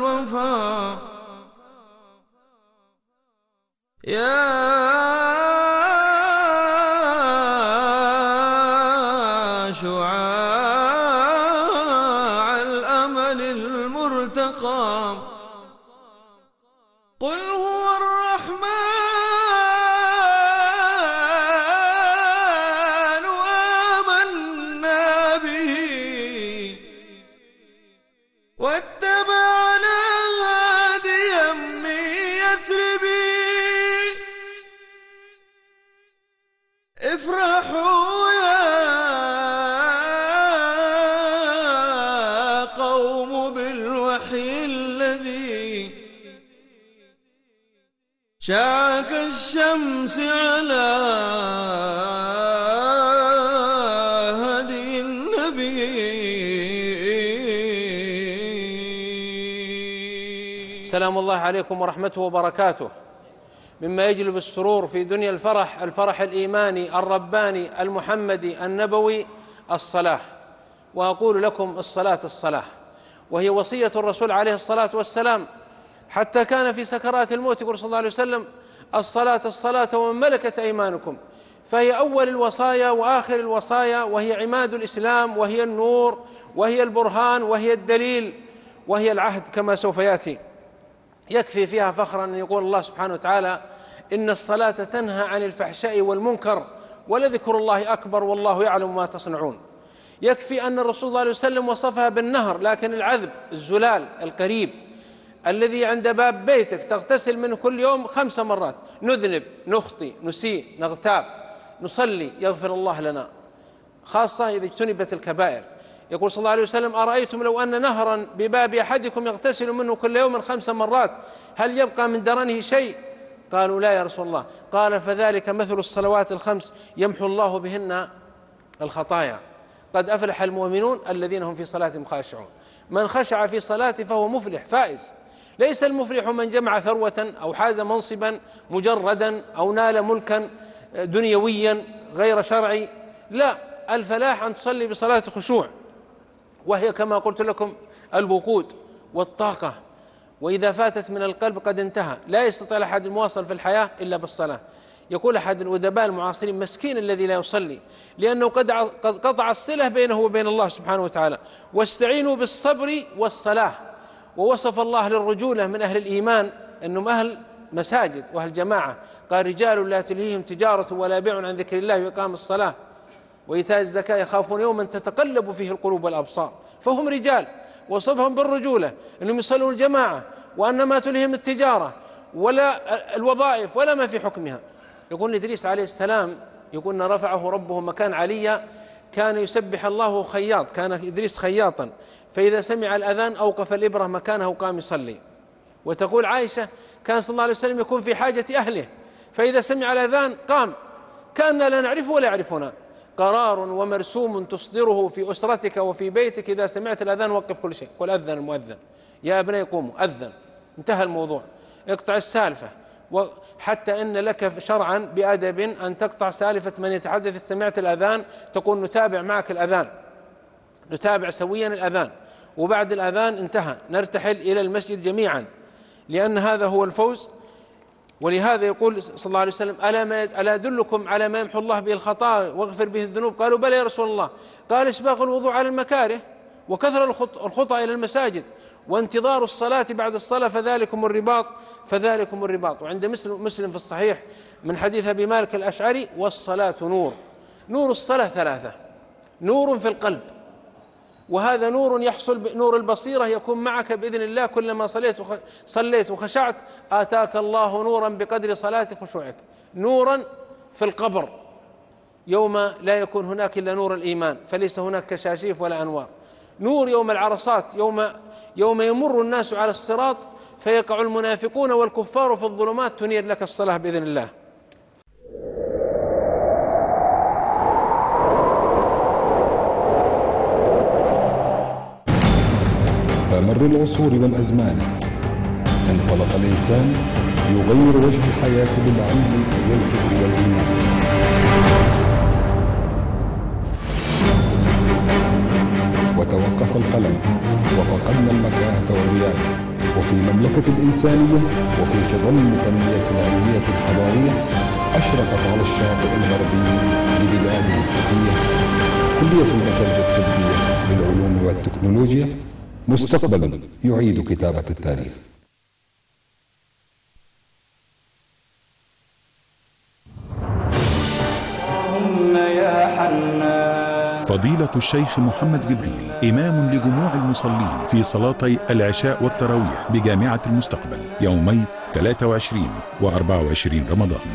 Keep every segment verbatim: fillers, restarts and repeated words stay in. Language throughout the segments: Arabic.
الوفا يا شعاع الأمل المرتقى قل هو الرحمن وآمنا به واتبعنا هاديا من يثربي افرحوا يا قوم بالوحي الذي شاع كالشمس على هدي النبي. سلام الله عليكم ورحمته وبركاته. مما يجلب السرور في دنيا الفرح، الفرح الإيماني الرباني المحمدي النبوي، الصلاة. وأقول لكم الصلاة الصلاة، وهي وصية الرسول عليه الصلاة والسلام، حتى كان في سكرات الموت يقول صلى الله عليه وسلم: الصلاة الصلاة ومن ملكت أيمانكم. فهي أول الوصايا وآخر الوصايا، وهي عماد الإسلام، وهي النور، وهي البرهان، وهي الدليل، وهي العهد كما سوف يأتي. يكفي فيها فخرا أن يقول الله سبحانه وتعالى: إن الصلاة تنهى عن الفحشاء والمنكر ولذكر الله أكبر والله يعلم ما تصنعون. يكفي أن الرسول صلى الله عليه وسلم وصفها بالنهر، لكن العذب، الزلال القريب الذي عند باب بيتك تغتسل منه كل يوم خمس مرات، نذنب، نخطي، نسيء، نغتاب، نصلي، يغفر الله لنا، خاصة إذا اجتنبت الكبائر. يقول صلى الله عليه وسلم: أرأيتم لو أن نهرا بباب أحدكم يغتسل منه كل يوم خمس مرات هل يبقى من درنه شيء؟ قالوا: لا يا رسول الله. قال: فذلك مثل الصلوات الخمس يمحو الله بهن الخطايا. قد أفلح المؤمنون الذين هم في صلاتهم خاشعون. من خشع في صلاته فهو مفلح فائز. ليس المفلح من جمع ثروة أو حاز منصبا مجردا أو نال ملكا دنيويا غير شرعي، لا، الفلاح أن تصلي بصلاة خشوع، وهي كما قلت لكم الوقود والطاقة، وإذا فاتت من القلب قد انتهى. لا يستطيع أحد المواصل في الحياة إلا بالصلاة. يقول أحد الأدباء المعاصرين: مسكين الذي لا يصلي، لأنه قد قطع الصلة بينه وبين الله سبحانه وتعالى. واستعينوا بالصبر والصلاة. ووصف الله للرجولة من أهل الإيمان أنهم أهل مساجد وأهل جماعة، قال: رجال لا تلهيهم تجارة ولا بيع عن ذكر الله وإقام الصلاة وإيتاء الزكاة يخافون يوما تتقلب فيه القلوب والأبصار. فهم رجال، وصفهم بالرجولة أنهم يصلون الجماعة، وأن ما تلهم التجارة ولا الوظائف ولا ما في حكمها. يقول إدريس عليه السلام، يقول: رفعه ربه مكان عليا، كان يسبح الله خياط، كان إدريس خياطا، فإذا سمع الأذان أوقف الإبرة مكانه وقام يصلي. وتقول عائشة: كان صلى الله عليه وسلم يكون في حاجة أهله، فإذا سمع الأذان قام، كأننا لا نعرفه ولا يعرفنا. قرار ومرسوم تصدره في أسرتك وفي بيتك، إذا سمعت الأذان وقف كل شيء، قل أذن المؤذن، يا ابني قوموا، أذن، انتهى الموضوع، اقطع السالفة. وحتى إن لك شرعا بأدب أن تقطع سالفة من يتحدث. سمعت الأذان تقول: نتابع معك الأذان، نتابع سويا الأذان، وبعد الأذان انتهى، نرتحل إلى المسجد جميعا، لأن هذا هو الفوز. ولهذا يقول صلى الله عليه وسلم: ألا أدلكم على ما يمحو الله به الخطايا واغفر به الذنوب؟ قالوا: بلى يا رسول الله. قال: إسباغ الوضوء على المكاره، وكثر الخطى إلى المساجد، وانتظار الصلاة بعد الصلاة، فذلكم الرباط فذلكم الرباط. وعند مسلم في الصحيح من حديث أبي مالك الأشعري: والصلاة نور. نور الصلاة ثلاثة: نور في القلب، وهذا نور يحصل بنور البصيرة، يكون معك بإذن الله كلما صليت صليت وخشعت آتاك الله نورا بقدر صلاتك وخشوعك. نورا في القبر يوم لا يكون هناك إلا نور الإيمان، فليس هناك كشاشيف ولا أنوار. نور يوم العرصات، يوم يوم يمر الناس على الصراط فيقع المنافقون والكفار في الظلمات، تنير لك الصلاة بإذن الله. فمر العصور والأزمان انطلق الإنسان يغير وجه الحياة بالعلم والفكر والإيمان. وتوقف القلم وفقدنا المكانة والريادة، وفي مملكة الإنسانية وفي خضم تنمية العلمية الحضارية أشرفت على الشاطئ الغربي لبلاده الفتية كلية الإنتاج الطبية للعلوم والتكنولوجيا، مستقبل يعيد كتابة التاريخ. فضيلة الشيخ محمد جبريل إمام لجموع المصلين في صلاتي العشاء والتراويح بجامعة المستقبل يومي ثلاثة وعشرين وأربعة وعشرين رمضان.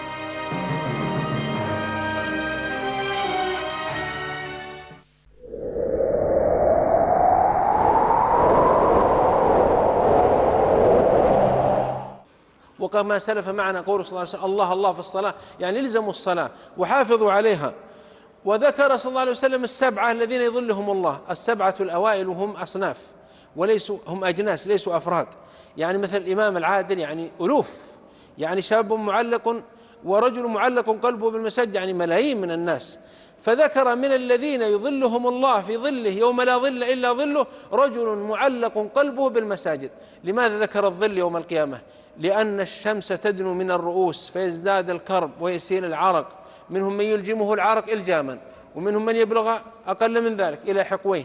وكما سلف معنا قول صلى الله عليه وسلم: الله الله في الصلاة، يعني الزموا الصلاة وحافظوا عليها. وذكر صلى الله عليه وسلم السبعة الذين يظلهم الله، السبعة الأوائل هم أصناف وليسوا هم أجناس ليسوا أفراد، يعني مثل الإمام العادل يعني ألوف، يعني شاب معلق ورجل معلق قلبه بالمساجد، يعني ملايين من الناس. فذكر من الذين يظلهم الله في ظله يوم لا ظل إلا ظله رجل معلق قلبه بالمساجد. لماذا ذكر الظل يوم القيامة؟ لأن الشمس تدنو من الرؤوس فيزداد الكرب ويسيل العرق، منهم من يلجمه العرق إلجاما، ومنهم من يبلغ أقل من ذلك إلى حقويه،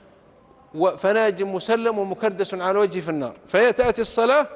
فناجم مسلم ومكردس على وجهه في النار. فيأتي الصلاة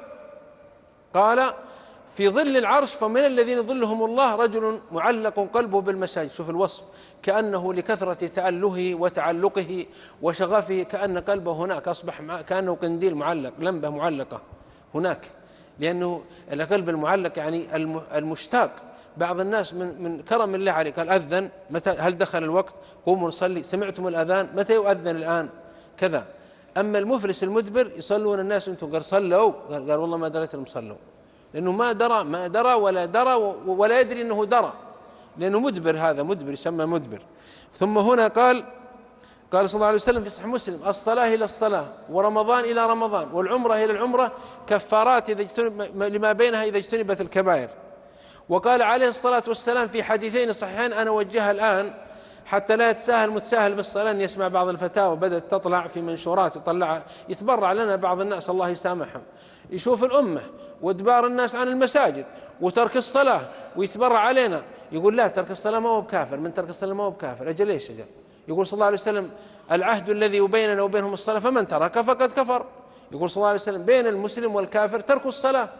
قال في ظل العرش، فمن الذين ظلهم الله رجل معلق قلبه بالمساجد. شوف الوصف، كأنه لكثرة تأله وتعلقه وشغفه كأن قلبه هناك أصبح كأنه قنديل معلق، لمبة معلقة هناك، لأنه القلب المعلق يعني المشتاق. بعض الناس من من كرم الله عليه قال: أذن متى؟ هل دخل الوقت؟ قوموا نصلي. سمعتم الأذان؟ متى يؤذن الآن؟ كذا. أما المفلس المدبر يصلون الناس أنتم قال صلوا، قال, قال والله ما دريت أنهم صلوا، لأنه ما درى ما درى ولا درى ولا يدري أنه درى، لأنه مدبر، هذا مدبر يسمى مدبر. ثم هنا قال قال صلى الله عليه وسلم في صحيح مسلم: الصلاة إلى الصلاة ورمضان إلى رمضان والعمرة إلى العمرة كفارات إذا اجتنب لما بينها إذا اجتنبت الكبائر. وقال عليه الصلاة والسلام في حديثين صحيحين أنا أوجهها الآن حتى لا يتساهل متساهل بالصلاة، أن يسمع بعض الفتاوى بدأت تطلع في منشورات يطلع يتبرع لنا بعض الناس الله يسامحهم، يشوف الأمة وادبار الناس عن المساجد وترك الصلاة ويتبرع علينا، يقول لا ترك الصلاة ما هو بكافر، من ترك الصلاة ما هو بكافر. أجل إيش أجل؟ يقول صلى الله عليه وسلم: العهد الذي بيننا وبينهم الصلاة فمن ترك فقد كفر. يقول صلى الله عليه وسلم: بين المسلم والكافر ترك الصلاة.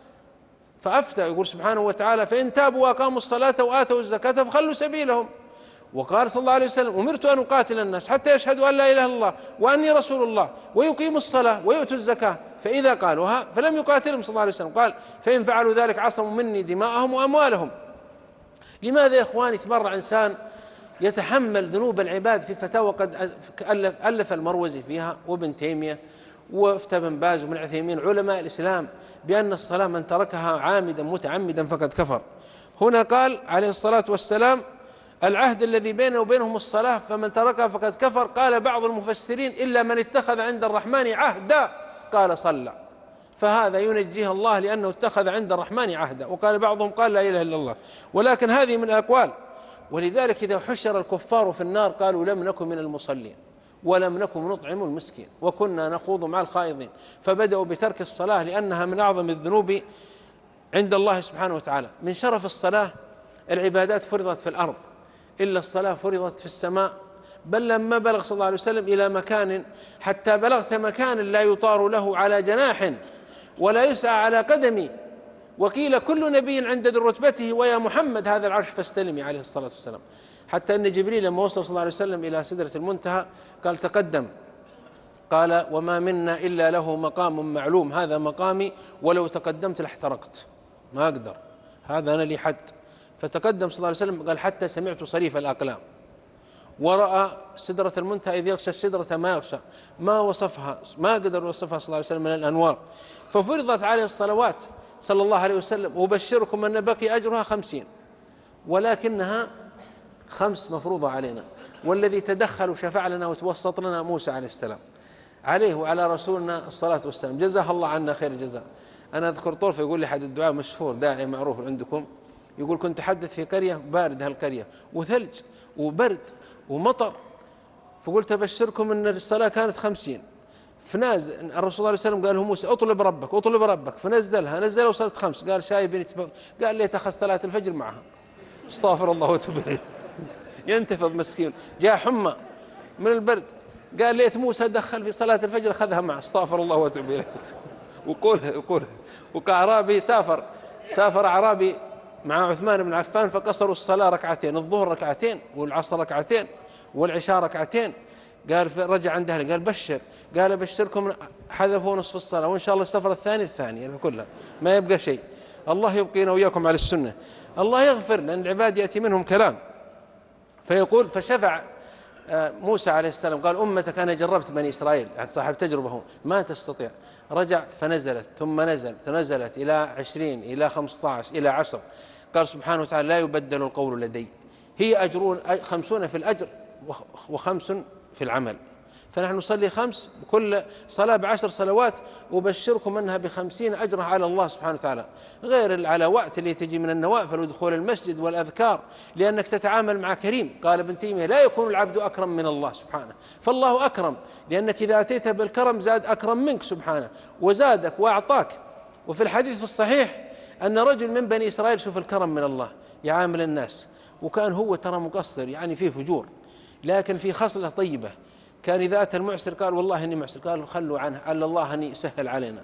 فأفتى يقول سبحانه وتعالى: فإن تابوا وأقاموا الصلاة وآتوا الزكاة فخلوا سبيلهم. وقال صلى الله عليه وسلم: أمرت أن أقاتل الناس حتى يشهدوا أن لا إله إلا الله وأني رسول الله ويقيموا الصلاة ويؤتوا الزكاة، فإذا قالوها فلم يقاتلهم صلى الله عليه وسلم. قال: فإن فعلوا ذلك عصموا مني دماءهم وأموالهم. لماذا يا إخواني يتبرع إنسان يتحمل ذنوب العباد في فتاوى قد ألف المروزي فيها وابن تيمية وافتى بن باز وابن عثيمين علماء الإسلام بأن الصلاة من تركها عامدا متعمدا فقد كفر. هنا قال عليه الصلاة والسلام: العهد الذي بينه وبينهم الصلاة فمن تركها فقد كفر. قال بعض المفسرين: إلا من اتخذ عند الرحمن عهدا قال صلى، فهذا ينجيه الله لأنه اتخذ عند الرحمن عهدا. وقال بعضهم قال لا إله إلا الله. ولكن هذه من الأقوال. ولذلك إذا حشر الكفار في النار قالوا: لم نكن من المصلين ولم نكن نطعم المسكين وكنا نخوض مع الخائضين. فبدأوا بترك الصلاة لأنها من أعظم الذنوب عند الله سبحانه وتعالى. من شرف الصلاة العبادات فرضت في الأرض، إلا الصلاة فرضت في السماء. بل لما بلغ صلى الله عليه وسلم إلى مكان حتى بلغت مكان لا يطار له على جناح ولا يسعى على قدم، وقيل كل نبي عند ذي رتبته ويا محمد هذا العرش فاستلمي عليه الصلاة والسلام. حتى أن جبريل لما وصل صلى الله عليه وسلم إلى سدرة المنتهى قال: تقدم. قال: وما منا إلا له مقام معلوم، هذا مقامي ولو تقدمت لاحترقت، ما أقدر، هذا أنا لي حد. فتقدم صلى الله عليه وسلم قال: حتى سمعت صريف الأقلام، ورأى سدرة المنتهى إذ يغشى السدرة ما يغشى، ما وصفها ما قدر يوصفها صلى الله عليه وسلم من الأنوار. ففرضت عليه الصلوات صلى الله عليه وسلم: وبشركم أن بقي أجرها خمسين، ولكنها خمس مفروضة علينا. والذي تدخل وشفع لنا وتوسط لنا موسى عليه السلام، عليه وعلى رسولنا الصلاة والسلام، جزاه الله عنا خير الجزاء. أنا أذكر طرفة يقول لي حد الدعاء مشهور داعي معروف عندكم، يقول: كنت أحدث في قرية بارد هالقرية وثلج وبرد ومطر، فقلت أبشركم أن الصلاة كانت خمسين، فنازل الرسول صلى الله عليه وسلم قال له موسى اطلب ربك اطلب ربك، فنزلها نزل وصلت خمس، قال شايب يتبقى، قال لي اتخذ صلاة الفجر معها، استغفر الله وتوب إليه. ينتفض مسكين، جاء حمى من البرد، قال ليت موسى دخل في صلاة الفجر أخذها معه، استغفر الله وتوب إليه. وقوله وقوله وكأعرابي سافر سافر أعرابي مع عثمان بن عفان فقصروا الصلاة ركعتين، الظهر ركعتين والعصر ركعتين والعشاء ركعتين. قال رجع عند أهله قال بشر، قال بشركم حذفوا نصف الصلاة وإن شاء الله السفر الثاني الثاني يعني كلها ما يبقى شيء. الله يبقينا وإياكم على السنة. الله يغفر لأن العباد يأتي منهم كلام. فيقول فشفع موسى عليه السلام قال أمتك أنا جربت بني إسرائيل، يعني صاحب تجربة هو ما تستطيع. رجع فنزلت ثم نزل فنزلت إلى عشرين إلى خمسة عشر إلى عشر. قال سبحانه وتعالى لا يبدل القول لدي، هي أجرون خمسون في الأجر وخمس في العمل. فنحن نصلي خمس كل صلاة بعشر صلوات، وبشركم أنها بخمسين أجرها على الله سبحانه وتعالى، غير العلاوات اللي تجي من النوافل ودخول المسجد والأذكار، لأنك تتعامل مع كريم. قال ابن تيمية لا يكون العبد أكرم من الله سبحانه، فالله أكرم، لأنك إذا أتيت بالكرم زاد أكرم منك سبحانه وزادك وأعطاك. وفي الحديث في الصحيح أن رجل من بني إسرائيل شوف الكرم من الله يعامل الناس، وكان هو ترى مقصر يعني فيه فجور، لكن في خصلة طيبة. كان إذا أتى المعسر قال والله إني معسر، قالوا خلوا عنه، على الله أن يسهل علينا،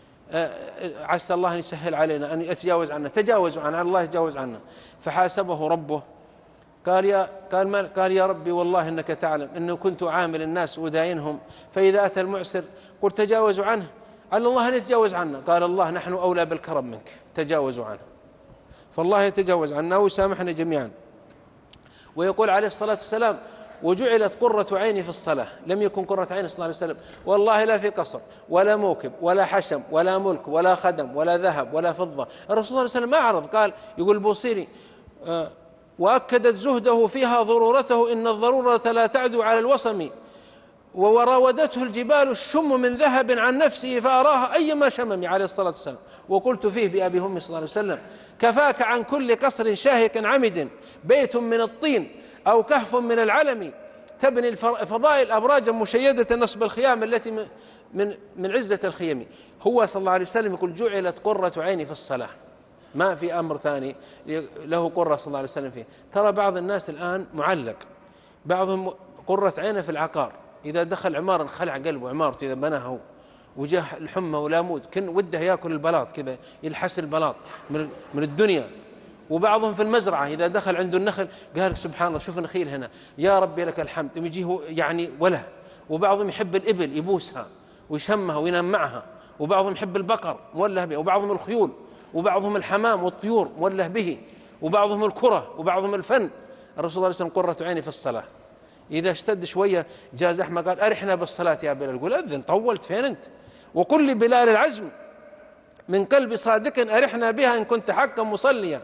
عسى الله أن يسهل علينا أن يتجاوز عنا، تجاوزوا عنا، الله يتجاوز عنا. فحاسبه ربه قال يا قال ما قال يا ربي والله إنك تعلم إنه كنت عامل الناس وداينهم، فإذا أتى المعسر قلت تجاوزوا عنه، على الله أن يتجاوز عنا. قال الله نحن أولى بالكرم منك، تجاوزوا عنه. فالله يتجاوز عنا ويسامحنا جميعا. ويقول عليه الصلاة والسلام وجعلت قرة عيني في الصلاة. لم يكن قرة عين صلى الله عليه وسلم والله لا في قصر ولا موكب ولا حشم ولا ملك ولا خدم ولا ذهب ولا فضة. الرسول صلى الله عليه وسلم ما عرض، قال يقول البوصيري آه وأكدت زهده فيها ضرورته إن الضرورة لا تعدو على الوصم، وراودته الجبال الشم من ذهب عن نفسه فأراها أيما شمم عليه الصلاة والسلام. وقلت فيه بأبي هم صلى الله عليه وسلم كفاك عن كل قصر شاهق عمد بيت من الطين أو كهف من العلم تبني الفضائل أبراجا مشيدة نصب الخيام التي من من عزة الخيم. هو صلى الله عليه وسلم يقول جعلت قرة عيني في الصلاة، ما في أمر ثاني له قرة صلى الله عليه وسلم فيه. ترى بعض الناس الآن معلق، بعضهم قرة عينه في العقار، إذا دخل عمارة خلع قلبه عمارته إذا بناها وجاه الحمى والامود كن وده يأكل البلاط كذا يلحس البلاط من من الدنيا. وبعضهم في المزرعة إذا دخل عنده النخل قال سبحان الله شوف النخيل هنا يا ربي لك الحمد يجيه يعني وله. وبعضهم يحب الإبل يبوسها ويشمها وينام معها، وبعضهم يحب البقر موله به، وبعضهم الخيول، وبعضهم الحمام والطيور موله به، وبعضهم الكرة، وبعضهم الفن. الرسول صلى الله عليه وسلم قرة عيني في الصلاة. إذا اشتد شوية جاء زحمة قال أرحنا بالصلاة يا بلال، قل أذن طولت فين أنت؟ وقل لبلال العزم من قلب صادق أرحنا بها إن كنت حقا مصليا.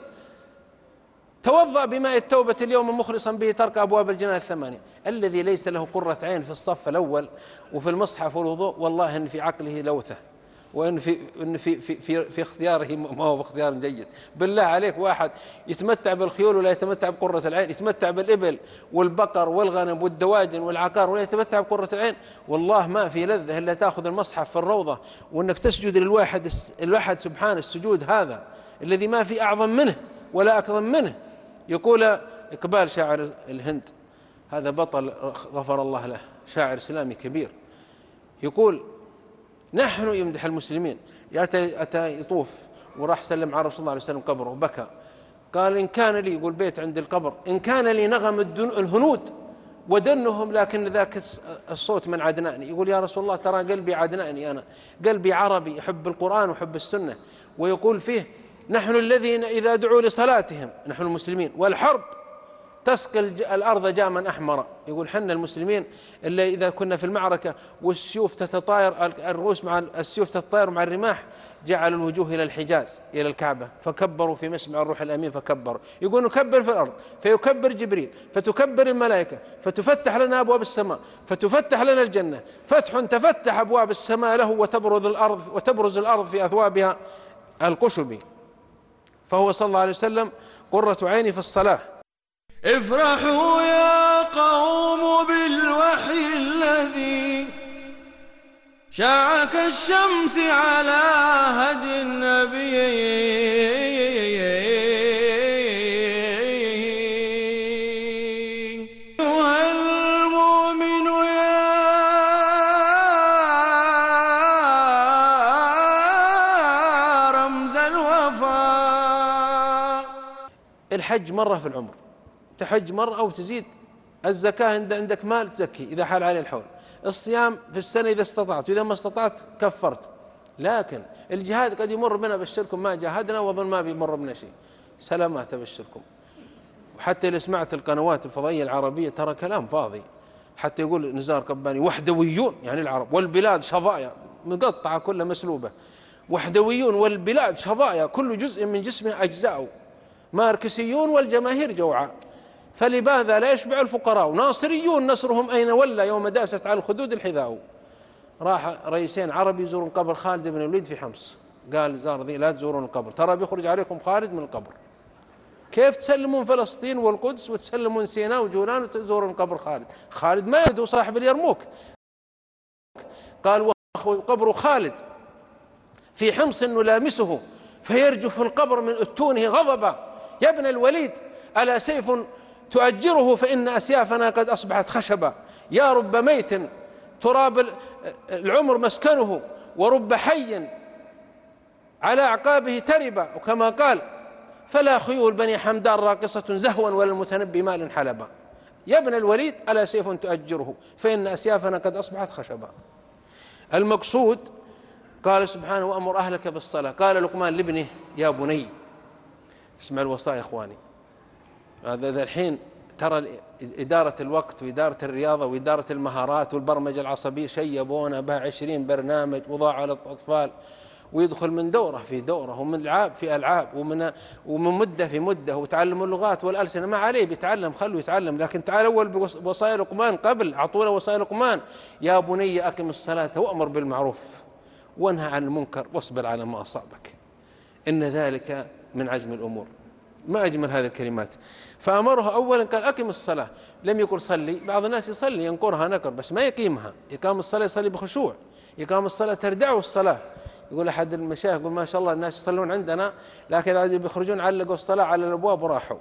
توضأ بماء التوبة اليوم مخلصا به ترك أبواب الجنان الثمانية. الذي ليس له قرة عين في الصف الأول وفي المصحف والوضوء والله إن في عقله لوثة، وإن في إن في في في, في اختياره ما هو باختيار جيد. بالله عليك واحد يتمتع بالخيول ولا يتمتع بقرة العين، يتمتع بالإبل والبقر والغنم والدواجن والعقار ولا يتمتع بقرة العين. والله ما في لذة إلا تأخذ المصحف في الروضة وإنك تسجد للواحد الواحد سبحانه السجود هذا الذي ما في أعظم منه ولا أكرم منه. يقول إقبال شاعر الهند، هذا بطل غفر الله له، شاعر إسلامي كبير، يقول نحن يمدح المسلمين. أتى يطوف وراح سلم على رسول الله عليه وسلم قبره وبكى، قال إن كان لي يقول بيت عند القبر إن كان لي نغم الهنود ودنهم لكن ذاك الصوت من عدناني. يقول يا رسول الله ترى قلبي عدناني، أنا قلبي عربي يحب القرآن ويحب السنة. ويقول فيه نحن الذين إذا دعوا لصلاتهم نحن المسلمين والحرب تسقي الأرض جاما أحمر. يقول حنا المسلمين اللي إذا كنا في المعركة والسيوف تتطاير الرؤوس مع السيوف تتطاير مع الرماح جعلوا الوجوه إلى الحجاز إلى الكعبة فكبروا في مسمع الروح الأمين فكبروا. يقول نكبر في الأرض فيكبر جبريل فتكبر الملائكة فتفتح لنا أبواب السماء فتفتح لنا الجنة فتح تفتح أبواب السماء له وتبرز الأرض وتبرز الأرض في أثوابها القشب. فهو صلى الله عليه وسلم قرة عيني في الصلاة. افرحوا يا قوم بالوحي الذي شاع كالشمس على هدي النبي أيها المؤمن يا رمز الوفاء. الحج مرة في العمر، تحج مرة أو تزيد. الزكاة عندك مال تزكي إذا حال عليه الحول. الصيام في السنة إذا استطعت، وإذا ما استطعت كفرت. لكن الجهاد قد يمر بنا، بشركم ما جاهدنا وظن ما بيمر بنا شيء. سلامات أبشركم. وحتى اللي سمعت القنوات الفضائية العربية ترى كلام فاضي. حتى يقول نزار قباني وحدويون، يعني العرب، والبلاد شظايا مقطعة كلها مسلوبة. وحدويون والبلاد شظايا، كل جزء من جسمه أجزاء. ماركسيون والجماهير جوعاء. فلماذا لا يشبع الفقراء؟ ناصريون نصرهم أين ولى يوم داست على الخدود الحذاء. راح رئيسين عربي يزورون قبر خالد بن الوليد في حمص، قال زار ذي لا تزورون القبر، ترى بيخرج عليكم خالد من القبر. كيف تسلمون فلسطين والقدس وتسلمون سيناء وجولان وتزورون قبر خالد؟ خالد ما يدو صاحب اليرموك. قال وقبر خالد في حمص نلامسه فيرجف القبر من أتونه غضبا. يا ابن الوليد ألا سيف تؤجره فإن أسيافنا قد أصبحت خشبا. يا رب ميت تراب العمر مسكنه، ورب حي على أعقابه تربا. وكما قال فلا خيول بني حمدان راقصة زهوا ولا المتنبي مال حلبا. يا ابن الوليد ألا سيف تؤجره فإن أسيافنا قد أصبحت خشبا. المقصود قال سبحانه وأمر أهلك بالصلاة. قال لقمان لابنه يا بني، اسمع الوصايا إخواني. هذا الحين ترى إدارة الوقت وإدارة الرياضة وإدارة المهارات والبرمجة العصبية شيبونا بها عشرين برنامج وضاع على الأطفال، ويدخل من دورة في دورة ومن ألعاب في ألعاب ومن ومن مدة في مدة، وتعلم اللغات والألسنة. ما عليه بيتعلم، خلوا يتعلم. لكن تعال أول بوصايا لقمان، قبل أعطونا وصايا لقمان. يا بني أقم الصلاة وأمر بالمعروف وانهى عن المنكر واصبر على ما أصابك إن ذلك من عزم الأمور. ما أجمل هذه الكلمات. فأمرها أولا قال أقم الصلاة، لم يقل صلي. بعض الناس يصلي ينقرها نقر بس ما يقيمها. يقام الصلاة يصلي بخشوع، يقام الصلاة تردعه الصلاة. يقول أحد المشايخ يقول ما شاء الله الناس يصلون عندنا لكن عادي بيخرجون علقوا الصلاة على الأبواب وراحوا.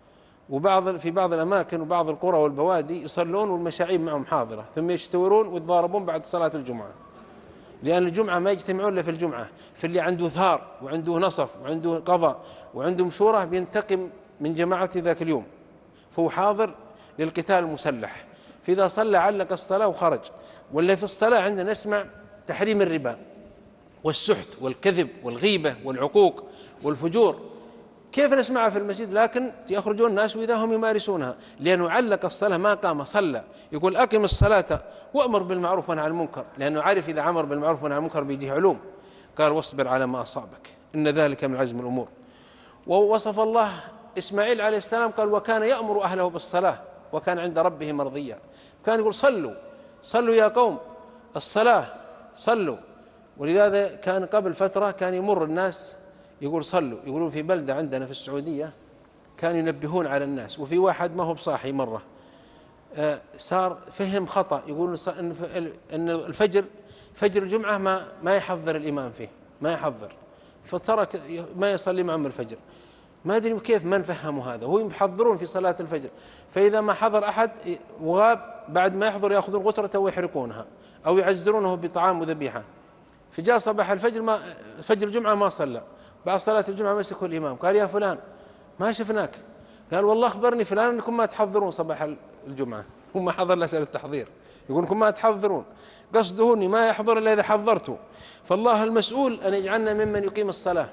وبعض في بعض الأماكن وبعض القرى والبوادي يصلون والمشاعيب معهم حاضرة، ثم يشتورون ويتضاربون بعد صلاة الجمعة، لأن الجمعة ما يجتمعون إلا في الجمعة. في اللي عنده ثار وعنده نصف وعنده قضاء وعنده مشورة بينتقم من جماعة ذاك اليوم، فهو حاضر للقتال المسلح. فإذا صلى علق الصلاة وخرج. ولا في الصلاة عندنا نسمع تحريم الربا والسحت والكذب والغيبة والعقوق والفجور. كيف نسمعها في المسجد لكن يخرجون الناس وإذا هم يمارسونها؟ لأنه علق الصلاة ما قام صلى. يقول أقم الصلاة وأمر بالمعروف ونهى عن المنكر، لأنه عارف إذا أمر بالمعروف ونهى عن المنكر بيجيه علوم. قال واصبر على ما أصابك إن ذلك من عزم الأمور. ووصف الله إسماعيل عليه السلام قال وكان يأمر أهله بالصلاة وكان عند ربه مرضيا. كان يقول صلوا صلوا يا قوم، الصلاة صلوا. ولذلك كان قبل فترة كان يمر الناس يقول صلوا. يقولون في بلدة عندنا في السعودية كانوا ينبهون على الناس، وفي واحد ما هو بصاحي مرة آه صار فهم خطأ. يقولون إن الفجر فجر الجمعة ما ما يحضر الإمام فيه، ما يحضر، فترك ما يصلي معهم الفجر. ما أدري كيف من فهموا هذا. هو يحضرون في صلاة الفجر، فإذا ما حضر أحد وغاب بعد ما يحضر يأخذون غترته ويحرقونها أو يعزرونه بطعام وذبيحة. فجاء صباح الفجر ما فجر الجمعة ما صلى. بعد صلاة الجمعة مسكوا الإمام قال يا فلان ما شفناك. قال والله أخبرني فلان أنكم ما تحضرون صباح الجمعة. هم ما حضر لأسأل التحضير، يقول لكم ما تحضرون، قصده أني ما يحضر إلا إذا حضرته. فالله المسؤول أن يجعلنا ممن يقيم الصلاة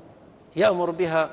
يأمر بها.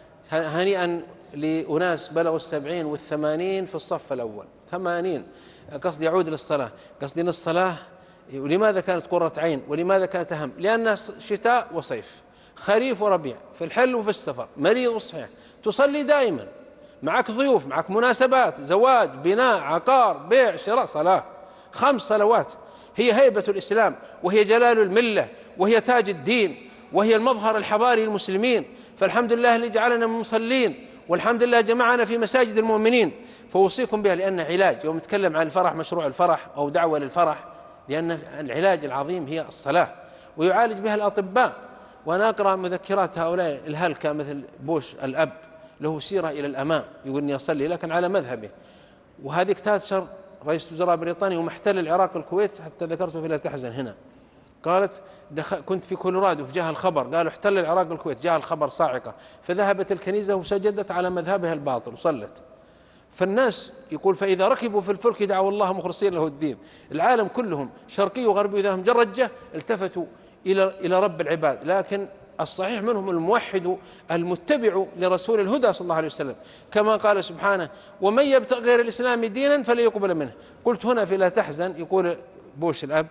هنيئا لأناس بلغوا السبعين والثمانين في الصف الأول، ثمانين قصد يعود للصلاة. قصدي أن الصلاة ولماذا كانت قرة عين ولماذا كانت أهم؟ لأنها شتاء وصيف، خريف وربيع، في الحل وفي السفر، مريض وصحيح، تصلي دائما، معك ضيوف، معك مناسبات، زواج، بناء، عقار، بيع، شراء، صلاة. خمس صلوات هي هيبة الإسلام وهي جلال الملة وهي تاج الدين وهي المظهر الحضاري للمسلمين. فالحمد لله اللي جعلنا مصلين، والحمد لله جمعنا في مساجد المؤمنين. فوصيكم بها لأنها علاج. يوم نتكلم عن الفرح، مشروع الفرح أو دعوة للفرح، لأن العلاج العظيم هي الصلاة ويعالج بها الأطباء. وأنا أقرأ مذكرات هؤلاء الهلكة مثل بوش الأب له سيرة إلى الأمام، يقول إني أصلي لكن على مذهبه. وهذه تاتشر رئيس وزراء بريطانيا ومحتل العراق الكويت، حتى ذكرته في لا تحزن هنا، قالت كنت في كولورادو فجاء الخبر قالوا احتل العراق الكويت، جاء الخبر صاعقة، فذهبت الكنيسة وسجدت على مذهبها الباطل وصلت. فالناس يقول فإذا ركبوا في الفلك دعوا الله مخلصين له الدين. العالم كلهم شرقي وغربي إذا هم جرجة التفتوا إلى إلى رب العباد، لكن الصحيح منهم الموحد المتبع لرسول الهدى صلى الله عليه وسلم، كما قال سبحانه ومن يبتغ غير الإسلام دينا فلن يقبل منه. قلت هنا في لا تحزن يقول بوش الأب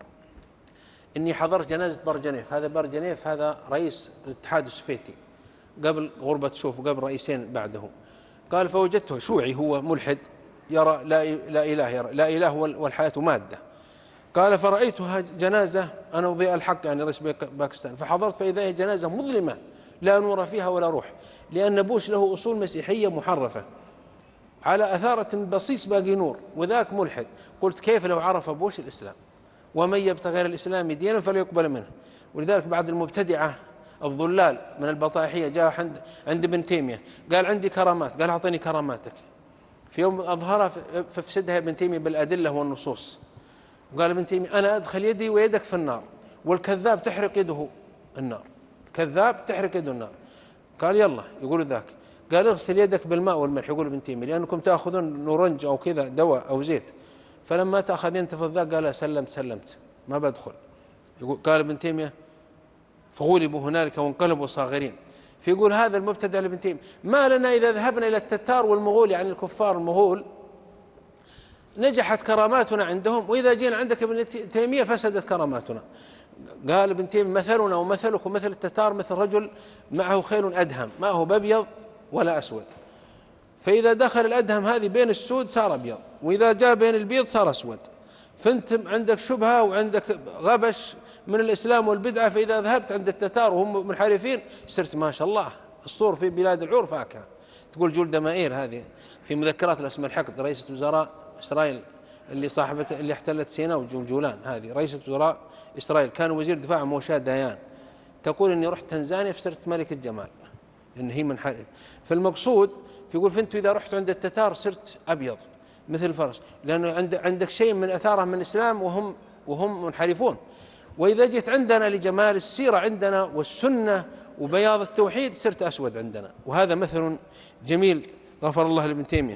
إني حضرت جنازة برجنيف. هذا برجنيف هذا رئيس الاتحاد السوفيتي قبل غربة شوف وقبل رئيسين بعده. قال فوجدته شيوعي هو ملحد يرى لا لا إله يرى لا إله والحياة مادة. قال فرأيتها جنازة أنا وضيء الحق يعني رئيس باكستان، فحضرت فإذا هي جنازة مظلمة لا نور فيها ولا روح، لأن بوش له أصول مسيحية محرفة على أثارة بصيص باقي نور وذاك ملحد. قلت كيف لو عرف بوش الإسلام ومن يبتغي غير الإسلام دينا فلا يقبل منه. ولذلك بعد المبتدعة الضلال من البطائحية جاء عند عند ابن تيمية قال عندي كرامات، قال أعطيني كراماتك. في يوم أظهرها فافسدها ابن تيمية بالأدلة والنصوص، وقال ابن تيمية أنا أدخل يدي ويدك في النار والكذاب تحرق يده النار، كذاب تحرق يده النار. قال يلا يقول ذاك، قال اغسل يدك بالماء والملح، يقول ابن تيمية لأنكم تأخذون نورنج أو كذا دواء أو زيت، فلما تأخذين تفضل قال سلمت سلمت ما بدخل. يقول قال ابن تيمية فغلبوا هنالك وانقلبوا صاغرين. فيقول هذا المبتدع لابن تيمية ما لنا إذا ذهبنا إلى التتار والمغول يعني الكفار المغول نجحت كراماتنا عندهم، وإذا جينا عندك ابن تيمية فسدت كراماتنا. قال ابن تيمية مثلنا ومثلكم مثل التتار مثل رجل معه خيل أدهم ما هو بأبيض ولا أسود، فإذا دخل الأدهم هذه بين السود صار أبيض، وإذا جاء بين البيض صار أسود. فأنت عندك شبهة وعندك غبش من الإسلام والبدعة، فإذا ذهبت عند التتار وهم منحرفين صرت ما شاء الله الصور في بلاد العور فاكهة. تقول جولدا مائير هذه في مذكرات الأسماء الحقد رئيسة وزراء إسرائيل اللي صاحبة اللي احتلت سيناء وجولان، هذه رئيسة وزراء إسرائيل كان وزير دفاع موشا ديان، تقول إني رحت تنزانيا فصرت ملكة جمال لأن هي منحرف. فالمقصود فيقول فأنتوا إذا رحت عند التتار صرت أبيض مثل الفرس، لأنه عند عندك شيء من أثاره من الإسلام وهم وهم منحرفون. وإذا جيت عندنا لجمال السيرة عندنا والسنة وبياض التوحيد صرت أسود عندنا. وهذا مثل جميل غفر الله لابن تيمية.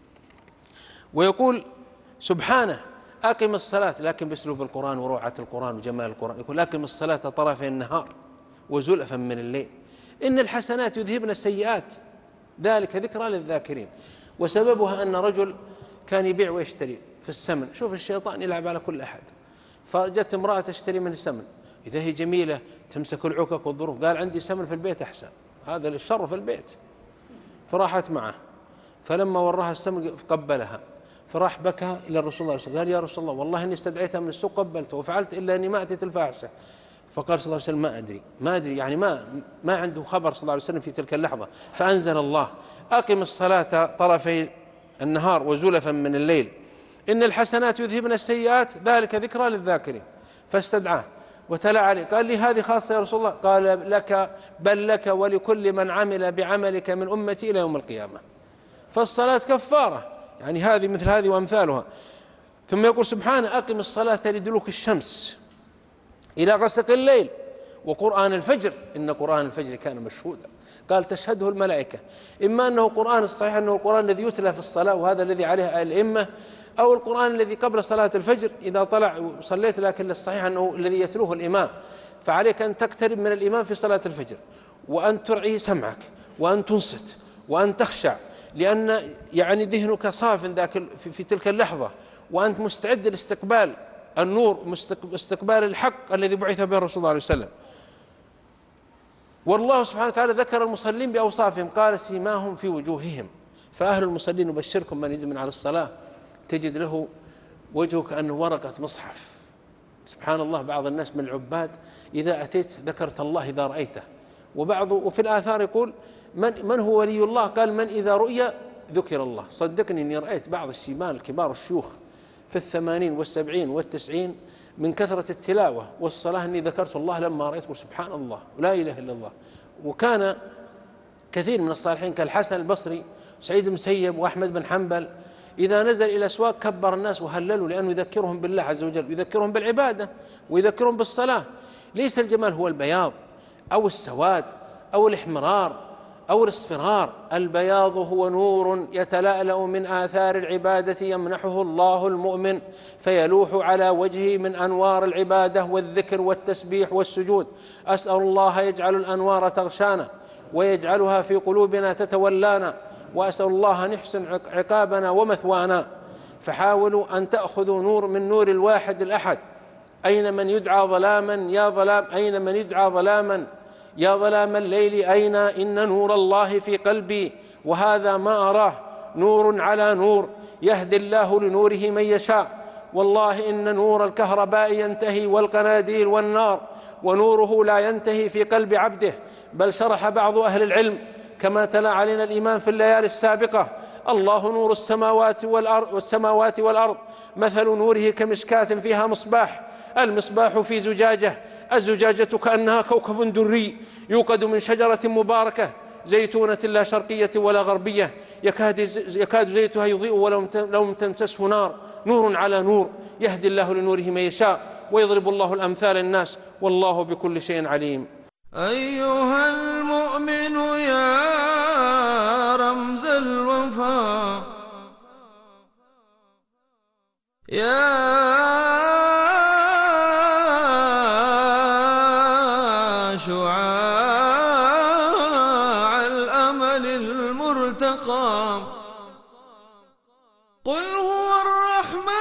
ويقول سبحانه أقم الصلاة، لكن بأسلوب القرآن وروعة القرآن وجمال القرآن، يقول أقم الصلاة طرفي النهار وزلفا من الليل إن الحسنات يذهبن السيئات ذلك ذكرى للذاكرين. وسببها أن رجل كان يبيع ويشتري في السمن، شوف الشيطان يلعب على كل أحد، فجت امرأة تشتري من السمن، إذا هي جميلة تمسك العكك والظروف، قال عندي سمن في البيت أحسن، هذا الشر في البيت. فراحت معه، فلما وراها السمن قبلها، فراح بكى إلى الرسول صلى الله عليه وسلم قال يا رسول الله والله إني استدعيتها من السوق قبلته وفعلت إلا أني ما أتيت الفاحشة. فقال صلى الله عليه وسلم ما أدري ما أدري يعني ما ما عنده خبر صلى الله عليه وسلم في تلك اللحظة. فأنزل الله أقم الصلاة طرفي النهار وزلفا من الليل إن الحسنات يذهبن السيئات ذلك ذكرى للذاكرين. فاستدعاه وتلا عليه قال لي هذه خاصة يا رسول الله؟ قال لك بل لك ولكل من عمل بعملك من أمتي إلى يوم القيامة. فالصلاة كفارة يعني هذه مثل هذه وأمثالها. ثم يقول سبحانه أقم الصلاة لدلوك الشمس إلى غسق الليل وقرآن الفجر إن قرآن الفجر كان مشهودا. قال تشهده الملائكة، إما أنه قرآن الصحيح أنه القرآن الذي يتلى في الصلاة وهذا الذي عليه الأئمة، أو القرآن الذي قبل صلاة الفجر إذا طلع وصليت، لكن الصحيح أنه الذي يتلوه الإمام. فعليك أن تقترب من الإمام في صلاة الفجر وأن ترعي سمعك وأن تنصت وأن تخشع، لأن يعني ذهنك صاف ذاك في تلك اللحظة، وأنت مستعد لاستقبال النور استقبال الحق الذي بعث به الرسول صلى الله عليه وسلم. والله سبحانه وتعالى ذكر المصلين بأوصافهم قال سيماهم في وجوههم. فأهل المصلين نبشركم من يدمن على الصلاة تجد له وجهه كأنه ورقة مصحف. سبحان الله بعض الناس من العباد إذا أتيت ذكرت الله إذا رأيته. وبعض وفي الآثار يقول من, من هو ولي الله؟ قال من إذا رؤي ذكر الله. صدقني أني رأيت بعض الشيبان الكبار الشيوخ في الثمانين والسبعين والتسعين من كثرة التلاوة والصلاة أني ذكرت الله لما رأيت سبحان الله ولا إله إلا الله. وكان كثير من الصالحين كالحسن البصري وسعيد بن مسيب وأحمد بن حنبل إذا نزل إلى الأسواق كبر الناس وهللوا، لأنه يذكرهم بالله عز وجل ويذكرهم بالعبادة ويذكرهم بالصلاة. ليس الجمال هو البياض أو السواد أو الإحمرار أو الاصفرار، البياض هو نور يتلألأ من آثار العبادة يمنحه الله المؤمن فيلوح على وجهه من أنوار العبادة والذكر والتسبيح والسجود. أسأل الله يجعل الأنوار تغشانا ويجعلها في قلوبنا تتولانا، وأسأل الله أن يحسن عقابنا ومثوانا. فحاولوا أن تأخذوا نور من نور الواحد الأحد. أين من يدعى ظلاما يا ظلام، أين من يدعى ظلاما يا ظلام الليل أين، إن نور الله في قلبي وهذا ما أراه، نور على نور يهدي الله لنوره من يشاء. والله إن نور الكهرباء ينتهي والقناديل والنار، ونوره لا ينتهي في قلب عبده. بل شرح بعض أهل العلم كما تلا علينا الإمام في الليالي السابقة: الله نور السماوات والأرض, والسماوات والأرض مثل نوره كمشكاة فيها مصباح، المصباح في زجاجة، الزجاجة كأنها كوكب دري يوقد من شجرة مباركة زيتونة لا شرقية ولا غربية يكاد, يكاد زيتها يضيء ولو لم تمسسه نار، نور على نور يهدي الله لنوره من يشاء ويضرب الله الأمثال الناس والله بكل شيء عليم. أيها المؤمن يا رمز الوفاء، يا شعاع الأمل المرتقى، قل هو الرحمن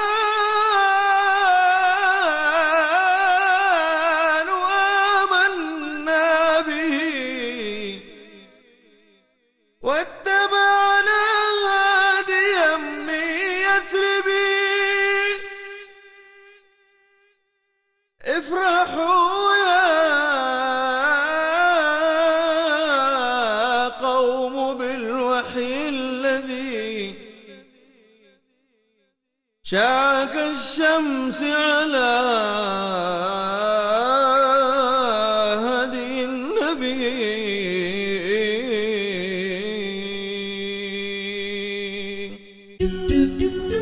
آمنا به واتبعنا هاديا من يثربي، افرحوا يا قوم بالوحي الذي شاع كالشمس على هدي النبي.